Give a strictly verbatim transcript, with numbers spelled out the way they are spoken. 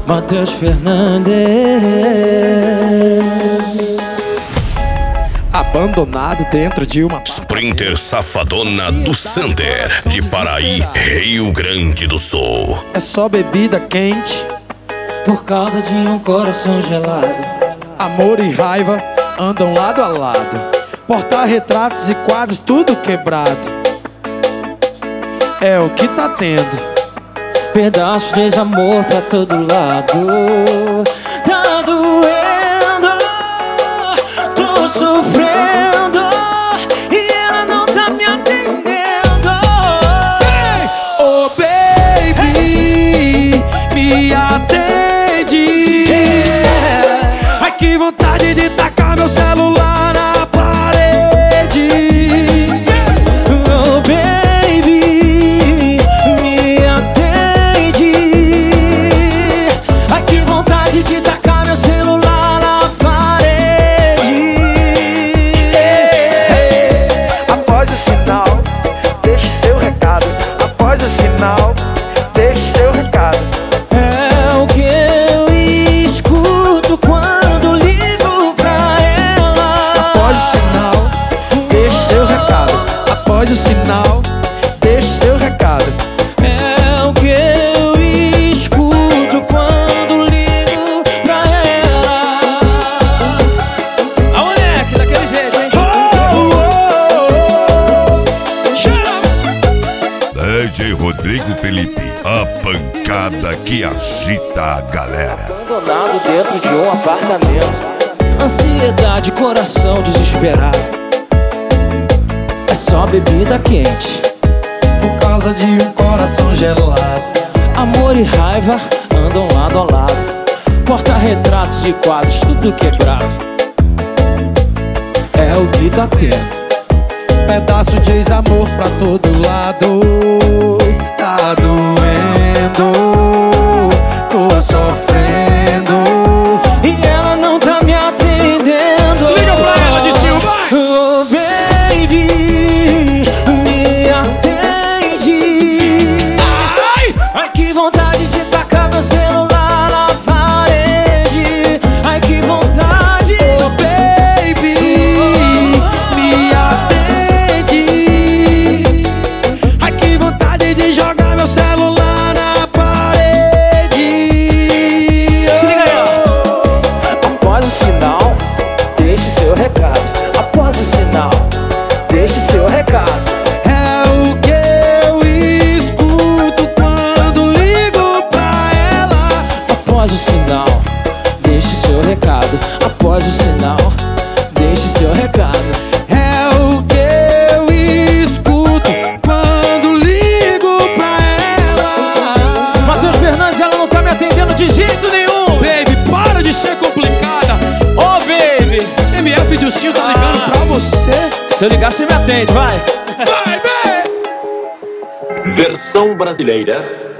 Matheus Fernandes. Abandonado dentro de uma Sprinter safadona do Sander, de Paraí, Rio Grande do Sul. É só bebida quente, Por causa de um coração gelado. amor e raiva andam lado a lado. Porta-retratos e quadros tudo quebrado. É o que tá tendo. Pedaços de desamor pra todo lado. Tá doendo, tô sofrendo e ela não tá me atendendo. Oh baby, me atende. Ai que vontade de tacar meu celular na parede. Oh baby, me atende. Ai que vontade de tacar meu celular na parede. Após o sinal, deixe seu recado. Após o sinal, deixe seu recado. É o que eu escuto quando ligo pra ela. Após o sinal, deixe seu recado. Após o sinal, deixe seu recado. É o que eu escuto quando ligo pra ela. A moleque, daquele jeito, hein? Oh, oh, oh. Chama. D J Rodrigo Felipe, a pancada que agita a galera. Abandonado dentro de um apartamento. Ansiedade, coração desesperado. É só bebida quente. Por causa de um coração gelado. Amor e raiva andam lado a lado. Porta-retratos e quadros, tudo quebrado. É o que tá tendo. Pedaço de ex-amor pra todo lado. Tá doendo, tô sofrendo. E ela não tá me atendendo. Liga pra ela, Dicinho, vai! Oh baby, me atende. Ai! Ai que vontade de tacar meu celular na parede. Ai que vontade. Oh baby, me atende. Ai que vontade de jogar meu celular na parede. Se liga aí, ó. Após o sinal, deixe seu recado. Após o sinal, deixe seu recado. É o que eu escuto quando ligo pra ela. Após o sinal, deixe seu recado. Após o sinal, deixe seu recado. É o que eu escuto quando ligo pra ela. Matheus Fernandes, ela não tá me atendendo de jeito nenhum. Baby, para de ser complicada. Ô, baby, M F Dilcinho tá ligando Ah. pra você. se eu ligar, você me atende, vai. Vai, baby! Versão brasileira